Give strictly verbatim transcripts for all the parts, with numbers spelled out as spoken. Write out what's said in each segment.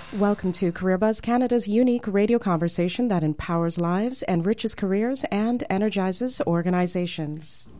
Welcome to CareerBuzz, Canada's unique radio conversation that empowers lives, enriches careers, and energizes organizations.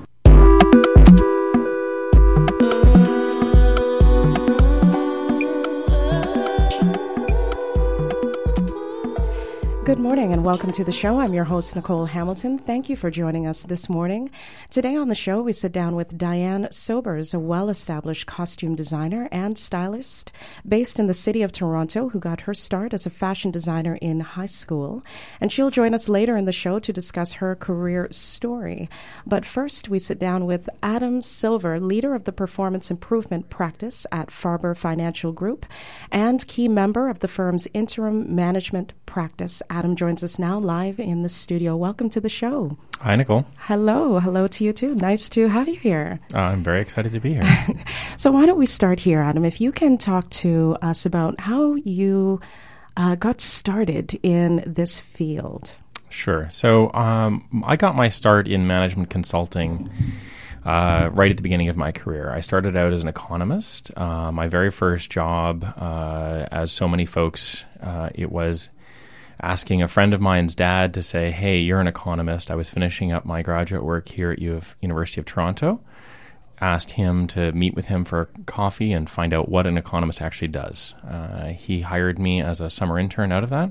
Good morning and welcome to the show. I'm your host, Nicole Hamilton. Thank you for joining us this morning. Today on the show, we sit down with Diane Sobers, a well-established costume designer and stylist based in the city of Toronto, who got her start as a fashion designer in high school. And she'll join us later in the show to discuss her career story. But first, we sit down with Adam Silver, leader of the performance improvement practice at Farber Financial Group and key member of the firm's interim management practice. Adam joins us now live in the studio. Welcome to the show. Hi, Nicole. Hello. Hello to you, too. Nice to have you here. Uh, I'm very excited to be here. So why don't we start here, Adam? If you can talk to us about how you uh, got started in this field. Sure. So um, I got my start in management consulting uh, right at the beginning of my career. I started out as an economist. Uh, my very first job, uh, as so many folks, uh, it was asking a friend of mine's dad to say, hey, you're an economist. I was finishing up my graduate work here at U of University of Toronto. Asked him to meet with him for coffee and find out what an economist actually does. Uh, he hired me as a summer intern out of that.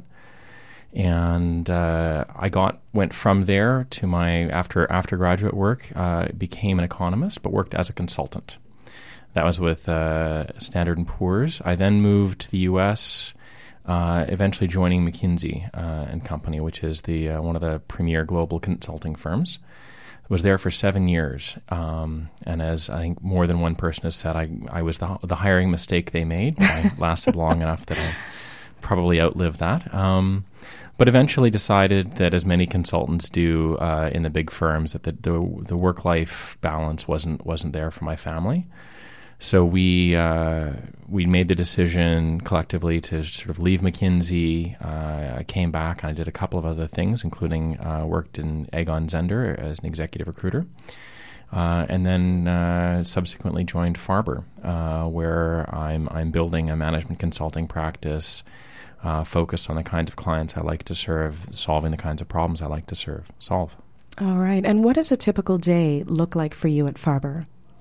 And uh, I got went from there to my, after, after graduate work, uh, became an economist, but worked as a consultant. That was with uh, Standard and Poor's. I then moved to the U S, Uh, eventually joining McKinsey uh, and Company, which is the uh, one of the premier global consulting firms. I was there for seven years, um, and as I think more than one person has said, I, I was the, the hiring mistake they made. I lasted long enough that I probably outlived that, um, but eventually decided that, as many consultants do uh, in the big firms, that the, the, the work-life balance wasn't wasn't there for my family. So we uh, we made the decision collectively to sort of leave McKinsey. Uh, I came back and I did a couple of other things, including uh, worked in Aegon Zender as an executive recruiter, uh, and then uh, subsequently joined Farber, uh, where I'm I'm building a management consulting practice uh, focused on the kinds of clients I like to serve, solving the kinds of problems I like to serve solve. All right. And what does a typical day look like for you at Farber?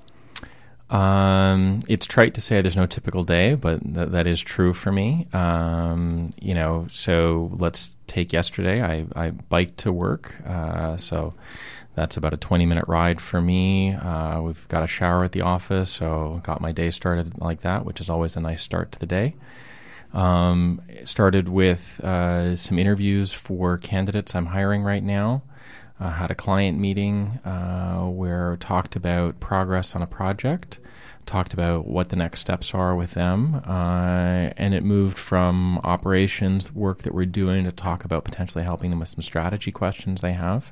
Um, it's trite to say there's no typical day, but th- that is true for me. Um, you know, so let's take yesterday. I, I biked to work, uh, so that's about a twenty minute ride for me. Uh, we've got a shower at the office, so got my day started like that, which is always a nice start to the day. Um, started with uh, some interviews for candidates I'm hiring right now. Uh, had a client meeting uh, where talked about progress on a project, talked about what the next steps are with them, uh, and it moved from operations work that we're doing to talk about potentially helping them with some strategy questions they have.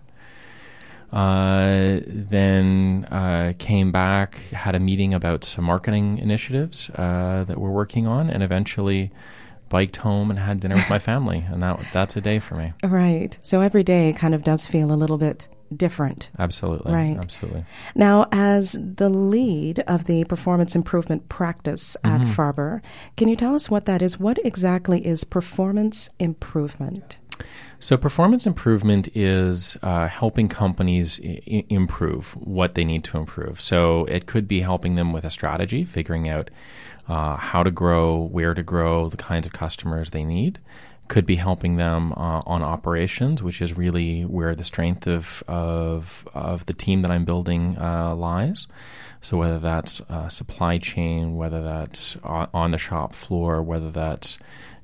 Uh, then uh, came back, had a meeting about some marketing initiatives uh, that we're working on, and eventually biked home and had dinner with my family, and that that's a day for me. Right. So every day kind of does feel a little bit different. Absolutely. Right. Absolutely. Now, as the lead of the performance improvement practice at mm-hmm. Farber, can you tell us what that is? What exactly is performance improvement? So performance improvement is uh, helping companies I- improve what they need to improve. So it could be helping them with a strategy, figuring out uh, how to grow, where to grow, the kinds of customers they need. Could be helping them uh, on operations, which is really where the strength of of, of the team that I'm building uh, lies. So whether that's uh, supply chain, whether that's on, on the shop floor, whether that's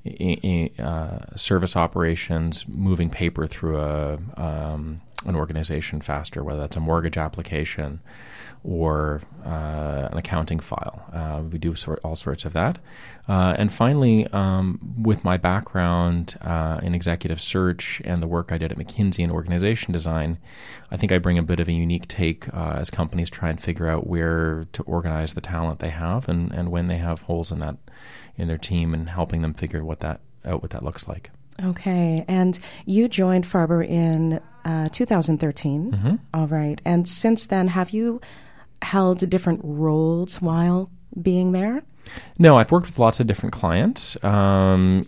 Uh, service operations, moving paper through a um, an organization faster, whether that's a mortgage application or uh, an accounting file. Uh, we do sort, all sorts of that. Uh, and finally, um, with my background uh, in executive search and the work I did at McKinsey in organization design, I think I bring a bit of a unique take uh, as companies try and figure out where to organize the talent they have and, and when they have holes in that in their team, and helping them figure what that out what that looks like. Okay, and you joined Farber in uh, two thousand thirteen. Mm-hmm. All right, and since then, have you held different roles while being there? No, I've worked with lots of different clients. Um,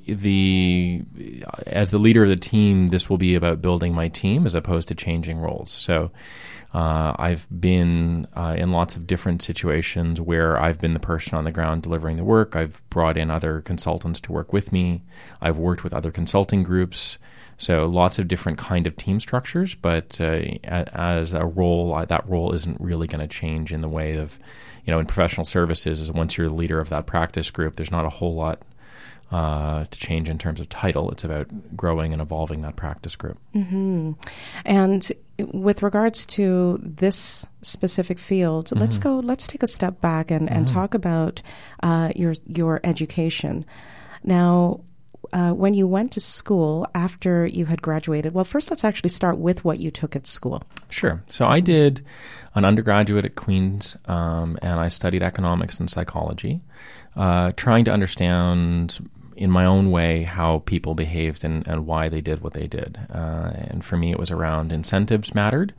the as the leader of the team, this will be about building my team as opposed to changing roles. So uh, I've been uh, in lots of different situations where I've been the person on the ground delivering the work. I've brought in other consultants to work with me. I've worked with other consulting groups. So lots of different kind of team structures, but uh, as a role, that role isn't really going to change in the way of, you know, in professional services, is once you're the leader of that practice group, there's not a whole lot uh, to change in terms of title. It's about growing and evolving that practice group. Mm-hmm. And with regards to this specific field, mm-hmm. let's go, let's take a step back and, and mm-hmm. talk about uh, your your education. Now, Uh, when you went to school after you had graduated, well, first let's actually start with what you took at school. Sure. So I did an undergraduate at Queen's, um, and I studied economics and psychology, uh, trying to understand in my own way how people behaved and, and why they did what they did. Uh, and for me, it was around incentives mattered.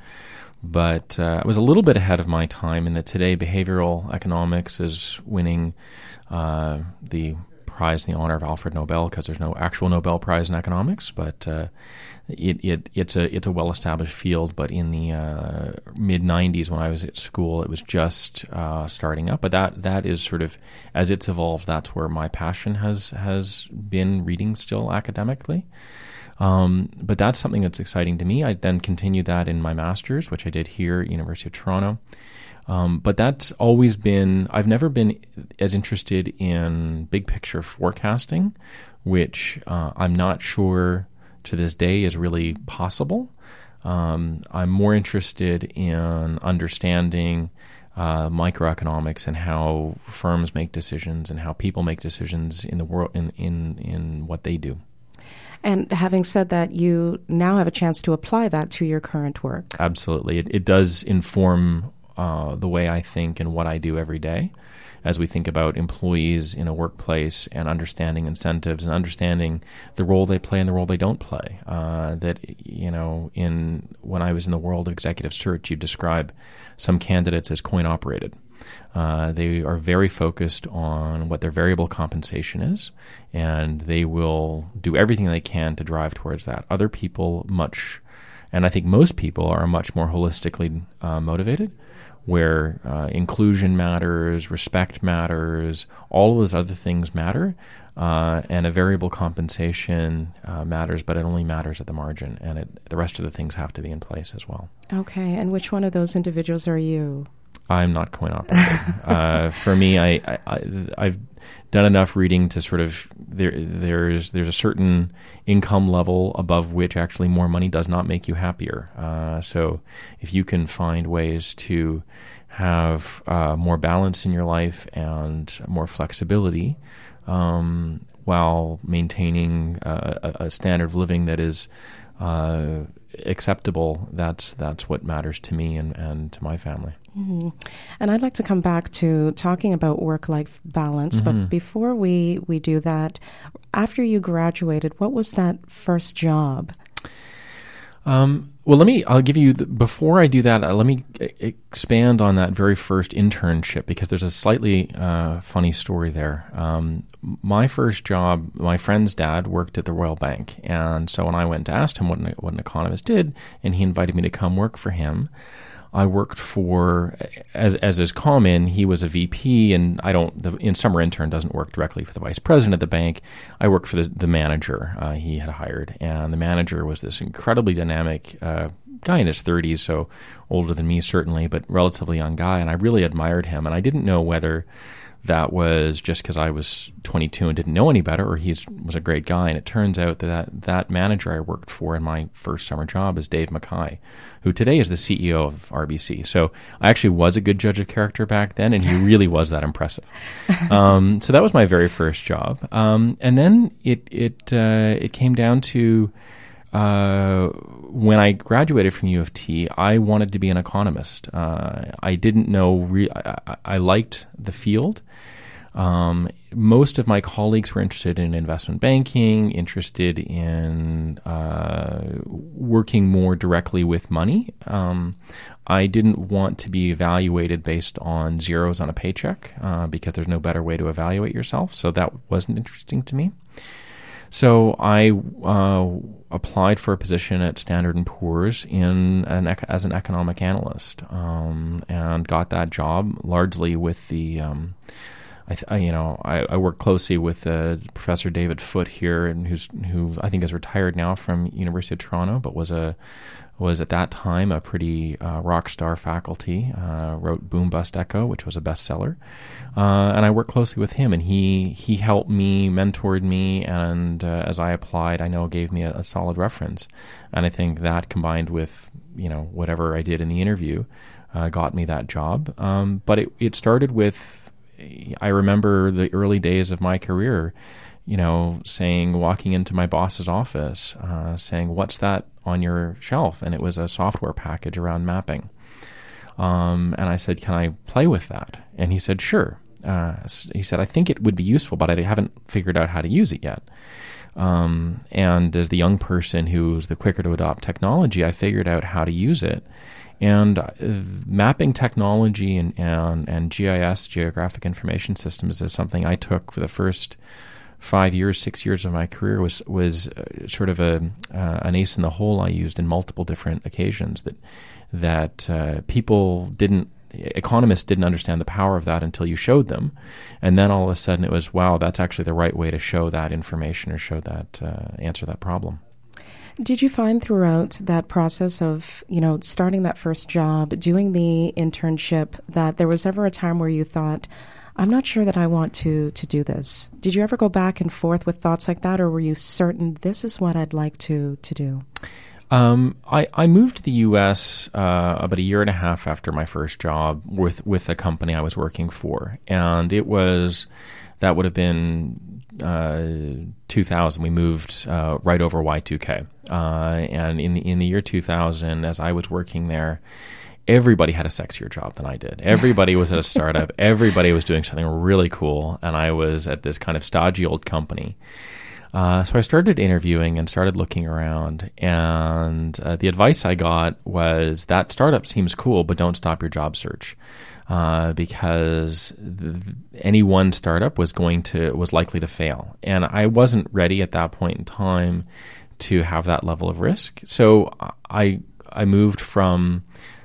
But uh, I was a little bit ahead of my time in that today behavioral economics is winning uh, the prize in the honor of Alfred Nobel, because there's no actual Nobel Prize in economics, but uh, it, it it's a it's a well-established field. But in the uh, mid nineties, when I was at school, it was just uh, starting up. But that that is sort of, as it's evolved, that's where my passion has has been, reading still academically. Um, but that's something that's exciting to me. I then continued that in my master's, which I did here at University of Toronto. Um, but that's always been, I've never been as interested in big picture forecasting, which uh, I'm not sure to this day is really possible. Um, I'm more interested in understanding uh, microeconomics and how firms make decisions and how people make decisions in the world, in, in, in what they do. And having said that, you now have a chance to apply that to your current work. Absolutely. It, it does inform Uh, the way I think and what I do every day, as we think about employees in a workplace and understanding incentives and understanding the role they play and the role they don't play. Uh, that, you know, in when I was in the world of executive search, you describe some candidates as coin operated. Uh, they are very focused on what their variable compensation is, and they will do everything they can to drive towards that. Other people much, and I think most people are much more holistically uh, motivated, where uh, inclusion matters, respect matters, all of those other things matter, uh, and a variable compensation uh, matters, but it only matters at the margin, and it, the rest of the things have to be in place as well. Okay, and which one of those individuals are you? I'm not coin operated. uh, for me, I, I, I, I've done enough reading to sort of, there, there's there's a certain income level above which actually more money does not make you happier. Uh, so if you can find ways to have uh, more balance in your life and more flexibility um, while maintaining uh, a, a standard of living that is uh, acceptable, that's that's what matters to me and, and to my family. Mm-hmm. And I'd like to come back to talking about work-life balance, mm-hmm. but before we, we do that, after you graduated, what was that first job? Um, well, let me, I'll give you, the, before I do that, uh, let me expand on that very first internship, because there's a slightly uh, funny story there. Um, my first job, my friend's dad worked at the Royal Bank, and so when I went to ask him what an, what an economist did, and he invited me to come work for him, I worked for, as as is common, he was a V P, and I don't, the in summer intern doesn't work directly for the vice president of the bank. I worked for the, the manager uh, he had hired, and the manager was this incredibly dynamic uh, guy in his thirties, so older than me certainly, but relatively young guy, and I really admired him, and I didn't know whether that was just because I was twenty-two and didn't know any better, or he was a great guy. And it turns out that that manager I worked for in my first summer job is Dave Mackay, who today is the C E O of R B C. So I actually was a good judge of character back then, and he really was that impressive. Um, so that was my very first job. Um, and then it it uh, it came down to uh, when I graduated from U of T, I wanted to be an economist. Uh, I didn't know, re- I, I liked the field. Um, most of my colleagues were interested in investment banking, interested in uh, working more directly with money. Um, I didn't want to be evaluated based on zeros on a paycheck uh, because there's no better way to evaluate yourself. So that wasn't interesting to me. So I uh, applied for a position at Standard and Poor's in an as an economic analyst, um, and got that job largely with the. Um, I, I, you know, I, I work closely with uh, Professor David Foote here, and who's who I think is retired now from University of Toronto, but was a was at that time a pretty uh, rock star faculty. Uh, wrote Boom Bust Echo, which was a bestseller, uh, and I worked closely with him, and he he helped me, mentored me, and uh, as I applied, I know gave me a, a solid reference, and I think that combined with you know whatever I did in the interview, uh, got me that job. Um, but it it started with. I remember the early days of my career, you know, saying, walking into my boss's office, uh, saying, "What's that on your shelf?" And it was a software package around mapping. Um, and I said, "Can I play with that?" And he said, "Sure." Uh, he said, "I think it would be useful, but I haven't figured out how to use it yet." Um, and as the young person who's the quicker to adopt technology, I figured out how to use it. And uh, mapping technology and, and, and G I S, Geographic Information Systems, is something I took for the first five years, six years of my career. Was was uh, sort of a uh, an ace in the hole I used in multiple different occasions that that uh, people didn't, economists didn't understand the power of that until you showed them, and then all of a sudden it was, wow, that's actually the right way to show that information or show that uh, answer that problem. Did you find throughout that process of, you know, starting that first job, doing the internship, that there was ever a time where you thought, I'm not sure that I want to to do this? Did you ever go back and forth with thoughts like that, or were you certain this is what I'd like to, to do? Um, I, I moved to the U S uh, about a year and a half after my first job with, with a company I was working for. And it was, that would have been uh, two thousand. We moved uh, right over Y two K. Uh, and in the, in the year two thousand, as I was working there, everybody had a sexier job than I did. Everybody was at a startup. Everybody was doing something really cool. And I was at this kind of stodgy old company. Uh, so I started interviewing and started looking around, and uh, the advice I got was that startup seems cool, but don't stop your job search, uh, because th- any one startup was going to was likely to fail, and I wasn't ready at that point in time to have that level of risk. So I I moved from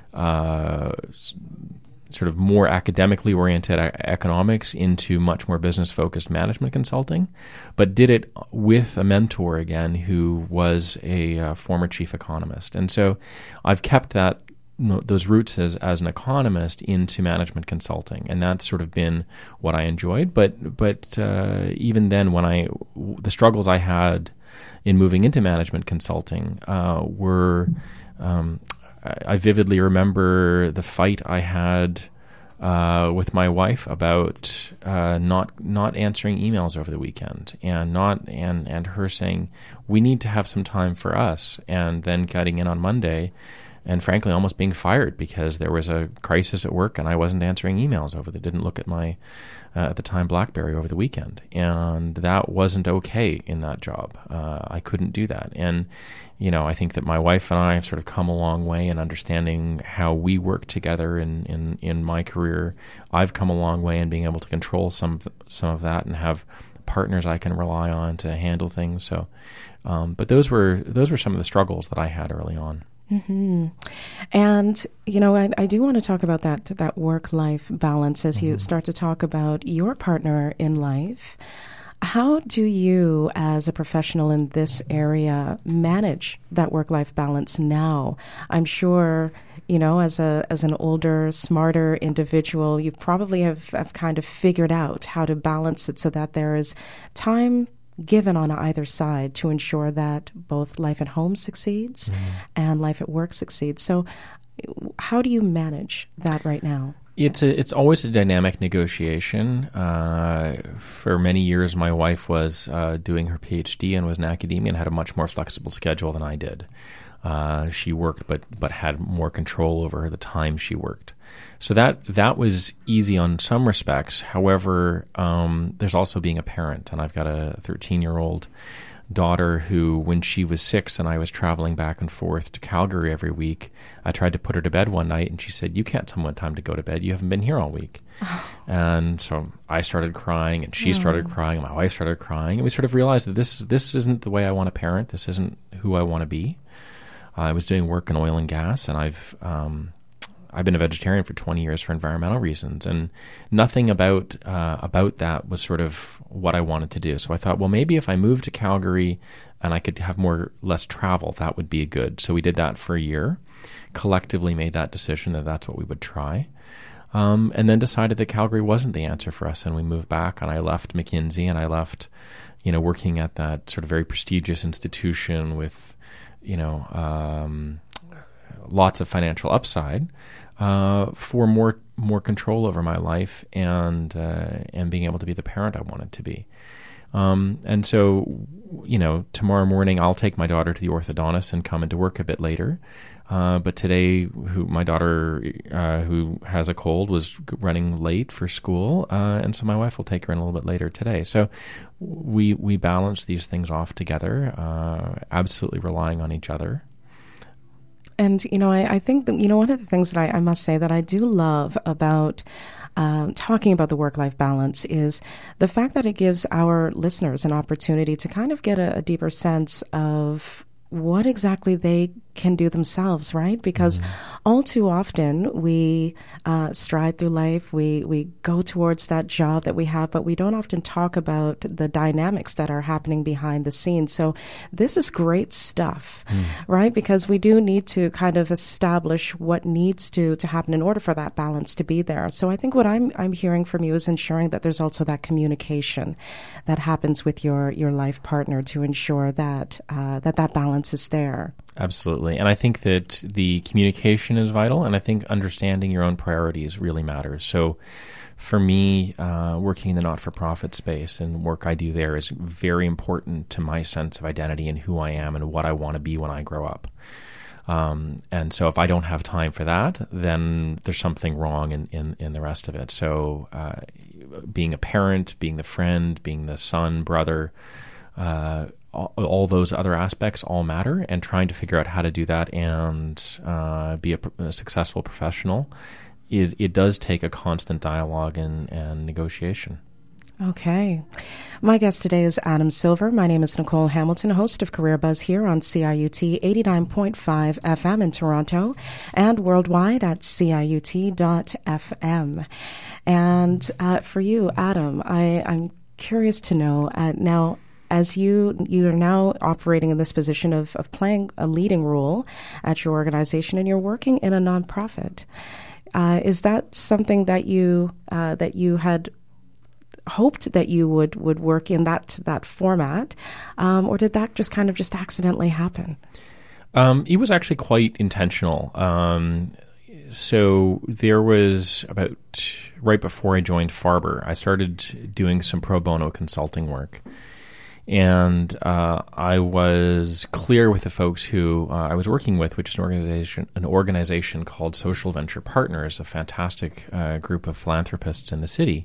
uh, sort of more academically oriented economics into much more business focused management consulting, but did it with a mentor again who was a uh, former chief economist. And so I've kept that those roots as, as an economist into management consulting, and that's sort of been what I enjoyed. But but uh, even then, when I the struggles I had in moving into management consulting uh, were. Um, I vividly remember the fight I had uh, with my wife about uh, not not answering emails over the weekend, and not and and her saying we need to have some time for us, and then getting in on Monday, and frankly almost being fired because there was a crisis at work and I wasn't answering emails over. They didn't look at my uh, at the time BlackBerry over the weekend, and that wasn't okay in that job. Uh, I couldn't do that, and. You know, I think that my wife and I have sort of come a long way in understanding how we work together in, in, in my career. I've come a long way in being able to control some of, some of that and have partners I can rely on to handle things. So, um, but those were those were some of the struggles that I had early on. Mm-hmm. And, you know, I, I do want to talk about that that work-life balance as mm-hmm. you start to talk about your partner in life. How do you, as a professional in this area, manage that work-life balance now? I'm sure, you know, as a as an older, smarter individual, you probably have, have kind of figured out how to balance it so that there is time given on either side to ensure that both life at home succeeds mm-hmm. and life at work succeeds. So how do you manage that right now? It's a, it's always a dynamic negotiation. Uh, for many years, my wife was uh, doing her PhD and was in academia and had a much more flexible schedule than I did. Uh, she worked, but but had more control over the time she worked. So that that was easy on some respects. However, um, there's also being a parent, and I've got a thirteen-year-old daughter who, when she was six and I was traveling back and forth to Calgary every week, I tried to put her to bed one night, and she said, "You can't tell me what time to go to bed. You haven't been here all week." And so I started crying, and she started crying, and my wife started crying, and we sort of realized that this this isn't the way I want to parent. This isn't who I want to be. I was doing work in oil and gas, and I've um, I've been a vegetarian for twenty years for environmental reasons, and nothing about uh, about that was sort of what I wanted to do. So I thought, well, maybe if I moved to Calgary and I could have more less travel, that would be good. So we did that for a year, collectively made that decision that that's what we would try, um, and then decided that Calgary wasn't the answer for us, and we moved back. And I left McKinsey, and I left, you know, working at that sort of very prestigious institution with, you know, um, lots of financial upside, uh, for more more control over my life and uh, and being able to be the parent I wanted to be. Um, and so, you know, tomorrow morning I'll take my daughter to the orthodontist and come into work a bit later. Uh, but today, who my daughter uh, who has a cold was running late for school, uh, and so my wife will take her in a little bit later today. So we we balance these things off together, uh, absolutely relying on each other. And, you know, I, I think that, you know, one of the things that I, I must say that I do love about um, talking about the work-life balance is the fact that it gives our listeners an opportunity to kind of get a, a deeper sense of what exactly they can do themselves, right? Because mm-hmm. all too often we uh, stride through life, we we go towards that job that we have, but we don't often talk about the dynamics that are happening behind the scenes. So this is great stuff, mm. right? Because we do need to kind of establish what needs to to happen in order for that balance to be there. So I think what I'm I'm hearing from you is ensuring that there's also that communication that happens with your your life partner to ensure that uh, that that balance is there. Absolutely. And I think that the communication is vital, and I think understanding your own priorities really matters. So for me, uh, working in the not-for-profit space and work I do there is very important to my sense of identity and who I am and what I want to be when I grow up. Um, and so if I don't have time for that, then there's something wrong in, in, in the rest of it. So uh, being a parent, being the friend, being the son, brother, uh All, all those other aspects all matter, and trying to figure out how to do that and uh, be a, a successful professional, is, it does take a constant dialogue and, and negotiation. Okay. My guest today is Adam Silver. My name is Nicole Hamilton, host of Career Buzz here on C I U T eighty-nine point five F M in Toronto and worldwide at C I U T dot F M. And uh, for you, Adam, I, I'm curious to know, uh, now, as you you are now operating in this position of, of playing a leading role at your organization, and you're working in a nonprofit, uh, is that something that you uh, that you had hoped that you would, would work in that that format, um, or did that just kind of just accidentally happen? Um, it was actually quite intentional. Um, so there was about right before I joined Farber, I started doing some pro bono consulting work. And uh, I was clear with the folks who uh, I was working with, which is an organization, an organization called Social Venture Partners, a fantastic uh, group of philanthropists in the city,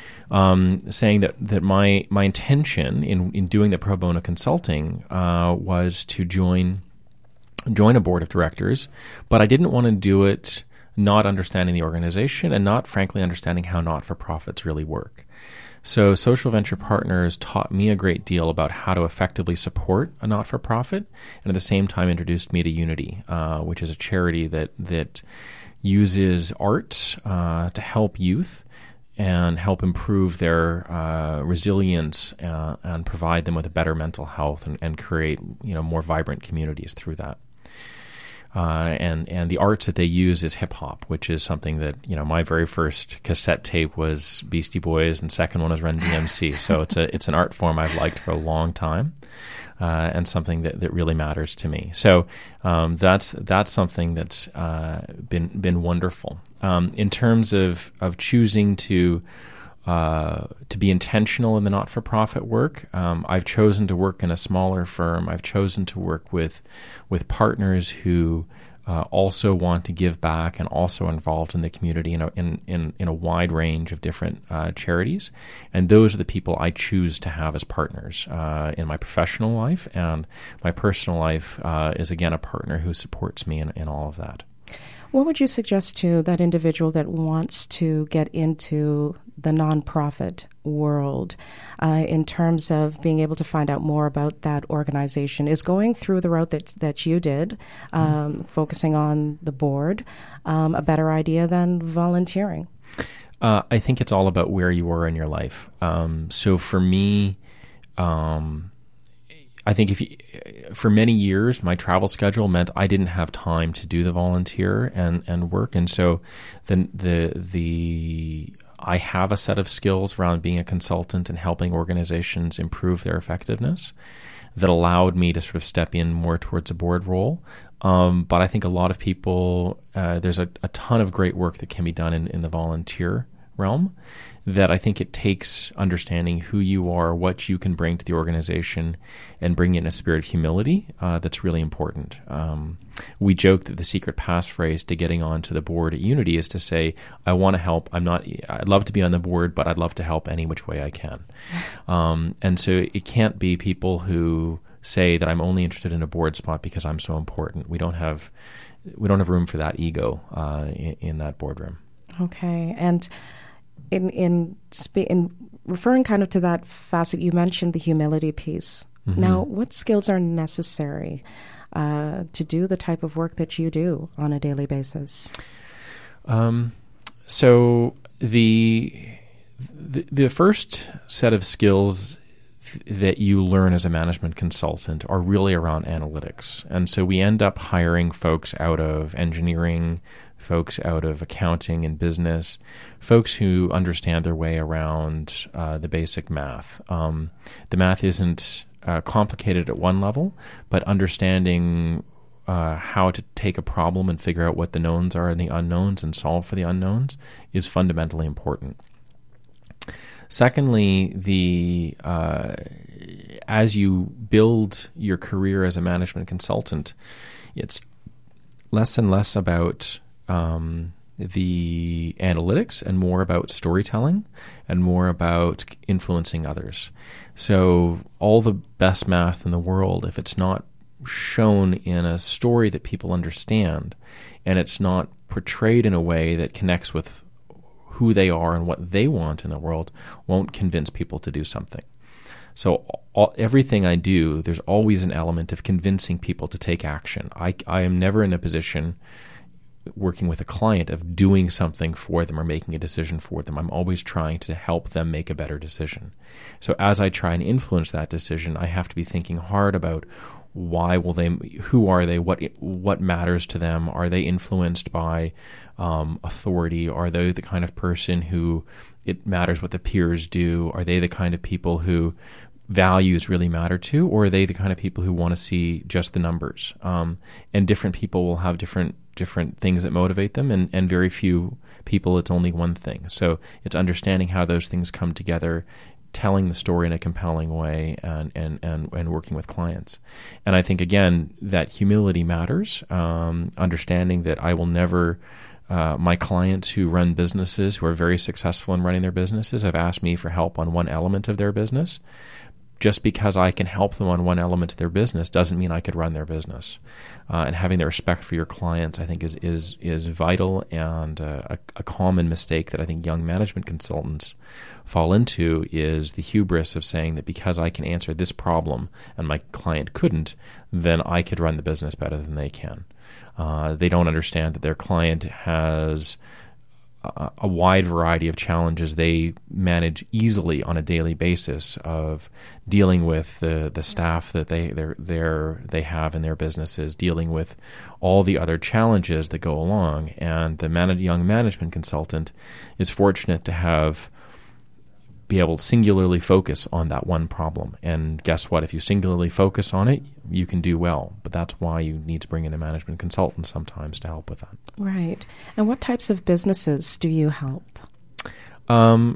um, saying that that my my intention in, in doing the pro bono consulting uh, was to join join a board of directors, but I didn't want to do it not understanding the organization and not, frankly, understanding how not-for-profits really work. So Social Venture Partners taught me a great deal about how to effectively support a not-for-profit, and at the same time introduced me to Unity, uh, which is a charity that that uses art uh, to help youth and help improve their uh, resilience uh, and provide them with a better mental health and, and create, you know, more vibrant communities through that. Uh, and and the arts that they use is hip hop, which is something that, you know, my very first cassette tape was Beastie Boys, and second one was Run D M C. So it's a it's an art form I've liked for a long time, uh, and something that, that really matters to me. So um, that's that's something that's uh, been been wonderful. Um, in terms of of choosing to uh, to be intentional in the not-for-profit work. Um, I've chosen to work in a smaller firm. I've chosen to work with with partners who uh, also want to give back and also involved in the community in a, in, in, in a wide range of different uh, charities. And those are the people I choose to have as partners uh, in my professional life. And my personal life uh, is, again, a partner who supports me in, in all of that. What would you suggest to that individual that wants to get into the nonprofit world uh, in terms of being able to find out more about that organization? Is going through the route that, that you did, um, mm-hmm. focusing on the board, um, a better idea than volunteering? Uh, I think it's all about where you are in your life. Um, so for me, um, I think if you, for many years, my travel schedule meant I didn't have time to do the volunteer and, and work. And so the, the, the, I have a set of skills around being a consultant and helping organizations improve their effectiveness that allowed me to sort of step in more towards a board role. Um, but I think a lot of people, uh, there's a, a ton of great work that can be done in, in the volunteer realm, that I think it takes understanding who you are, what you can bring to the organization, and bring in a spirit of humility uh, that's really important. Um, we joke that the secret passphrase to getting onto the board at Unity is to say, I want to help. I'm not, I'd love to be on the board, but I'd love to help any which way I can. Um, and so it can't be people who say that I'm only interested in a board spot because I'm so important. We don't have, we don't have room for that ego uh, in, in that boardroom. Okay. And In in in referring kind of to that facet, you mentioned the humility piece. Mm-hmm. Now, what skills are necessary uh, to do the type of work that you do on a daily basis? Um, so the, the the first set of skills that you learn as a management consultant are really around analytics. And so we end up hiring folks out of engineering, folks out of accounting and business, folks who understand their way around uh, the basic math. Um, the math isn't uh, complicated at one level, but understanding uh, how to take a problem and figure out what the knowns are and the unknowns and solve for the unknowns is fundamentally important. Secondly, the uh, as you build your career as a management consultant, it's less and less about um, the analytics and more about storytelling and more about influencing others. So all the best math in the world, if it's not shown in a story that people understand and it's not portrayed in a way that connects with who they are and what they want in the world, won't convince people to do something. So all, everything I do, there's always an element of convincing people to take action. I, I am never in a position working with a client of doing something for them or making a decision for them. I'm always trying to help them make a better decision. So as I try and influence that decision, I have to be thinking hard about why will they, who are they, what what matters to them? Are they influenced by um, authority? Are they the kind of person who it matters what the peers do? Are they the kind of people who values really matter to? Or are they the kind of people who want to see just the numbers? Um, and different people will have different different things that motivate them, and, and very few people, it's only one thing. So it's understanding how those things come together, telling the story in a compelling way, and, and, and, and working with clients. And I think, again, that humility matters, um, understanding that I will never, uh, my clients who run businesses, who are very successful in running their businesses, have asked me for help on one element of their business. Just because I can help them on one element of their business doesn't mean I could run their business. Uh, and having the respect for your clients, I think, is is is vital, and uh, a, a common mistake that I think young management consultants fall into is the hubris of saying that because I can answer this problem and my client couldn't, then I could run the business better than they can. Uh, they don't understand that their client has a, a wide variety of challenges they manage easily on a daily basis of dealing with the, the staff that they they're, they're, they have in their businesses, dealing with all the other challenges that go along. And the man- young management consultant is fortunate to have be able to singularly focus on that one problem. And guess what? If you singularly focus on it, you can do well. But that's why you need to bring in a management consultant sometimes to help with that. Right. And what types of businesses do you help? Um,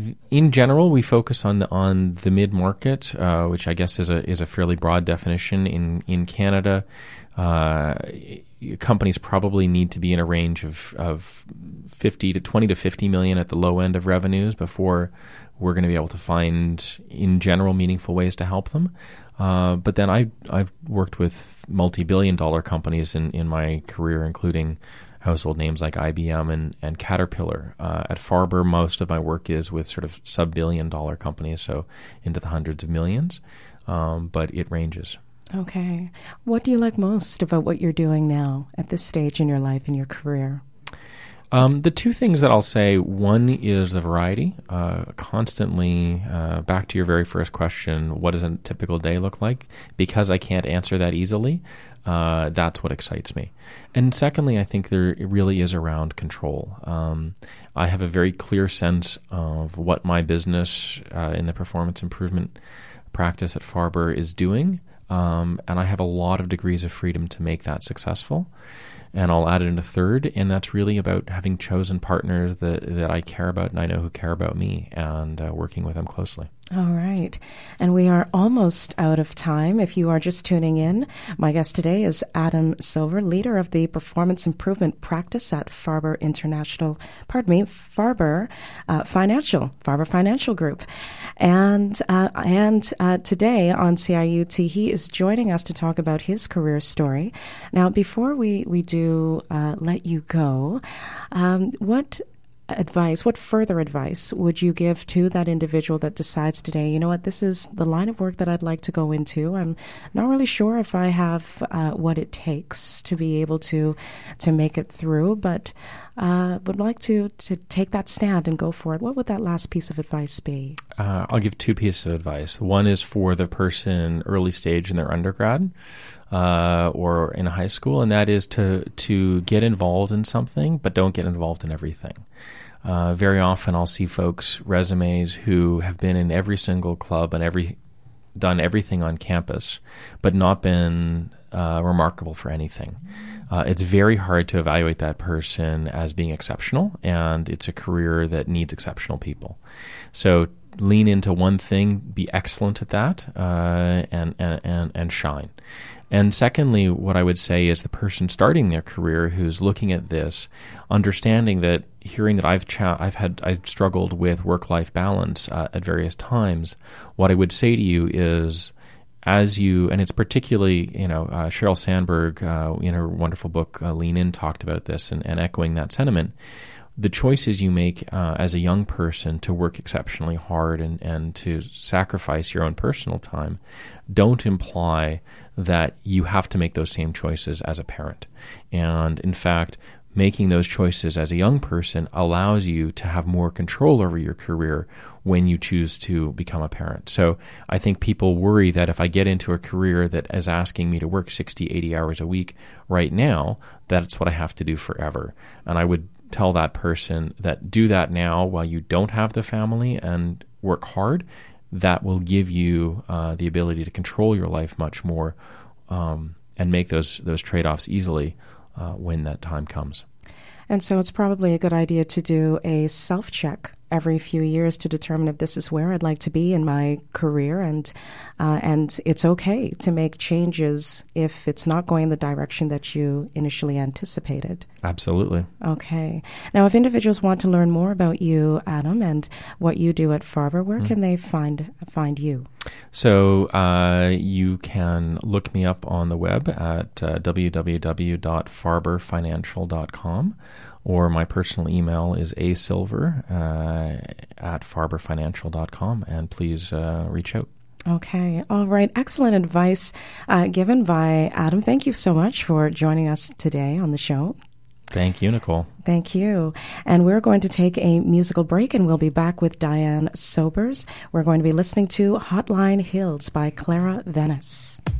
in general, we focus on the, on the mid-market, uh, which I guess is a is a fairly broad definition. In in Canada, uh, companies probably need to be in a range of of fifty to twenty to fifty million at the low end of revenues before we're going to be able to find, in general, meaningful ways to help them. Uh, but then I I've worked with multi-billion dollar companies in in my career, including household names like I B M and, and Caterpillar. Uh, at Farber, most of my work is with sort of sub-billion dollar companies, so into the hundreds of millions, um, but it ranges. Okay. What do you like most about what you're doing now at this stage in your life, in your career? Um, the two things that I'll say, one is the variety. Uh, constantly, uh, back to your very first question, what does a typical day look like? Because I can't answer that easily, uh, that's what excites me. And secondly, I think there it really is around control. Um, I have a very clear sense of what my business uh, in the performance improvement practice at Farber is doing, um, and I have a lot of degrees of freedom to make that successful. And I'll add in a third, and that's really about having chosen partners that, that I care about and I know who care about me, and uh, working with them closely. All right. And we are almost out of time. If you are just tuning in, my guest today is Adam Silver, leader of the Performance Improvement Practice at Farber International, pardon me, Farber uh, Financial, Farber Financial Group. And uh, and uh, today on C I U T, he is joining us to talk about his career story. Now, before we, we do uh, let you go, um, what advice, what further advice would you give to that individual that decides today, you know what, this is the line of work that I'd like to go into. I'm not really sure if I have uh, what it takes to be able to to make it through, but uh, would like to, to take that stand and go for it. What would that last piece of advice be? Uh, I'll give two pieces of advice. One is for the person early stage in their undergrad uh, or in high school, and that is to to get involved in something, but don't get involved in everything. Uh, very often I'll see folks' resumes who have been in every single club and every done everything on campus, but not been uh, remarkable for anything. Uh, it's very hard to evaluate that person as being exceptional, and it's a career that needs exceptional people. So lean into one thing, be excellent at that, uh, and, and, and, and shine. And secondly, what I would say is the person starting their career who's looking at this, understanding that, hearing that I've cha- I've had I've struggled with work-life balance uh, at various times, what I would say to you is, as you, and it's particularly, you know, uh, Sheryl Sandberg uh, in her wonderful book uh, Lean In talked about this, and, and echoing that sentiment. The choices you make uh, as a young person to work exceptionally hard and, and to sacrifice your own personal time don't imply that you have to make those same choices as a parent. And in fact, making those choices as a young person allows you to have more control over your career when you choose to become a parent. So I think people worry that if I get into a career that is asking me to work sixty, eighty hours a week right now, that's what I have to do forever. And I would tell that person that do that now while you don't have the family and work hard. That will give you uh, the ability to control your life much more um, and make those those trade-offs easily uh, when that time comes. And so it's probably a good idea to do a self-check every few years to determine if this is where I'd like to be in my career, and uh, and it's okay to make changes if it's not going in the direction that you initially anticipated. Absolutely. Okay. Now, if individuals want to learn more about you, Adam, and what you do at Farber, where mm. can they find find you? So uh, you can look me up on the web at uh, w w w dot farber financial dot com, or my personal email is a silver uh, at farber financial dot com, and please uh, reach out. Okay. All right. Excellent advice uh, given by Adam. Thank you so much for joining us today on the show. Thank you, Nicole. Thank you. And we're going to take a musical break, and we'll be back with Diane Sobers. We're going to be listening to Hotline Hills by Clara Venice.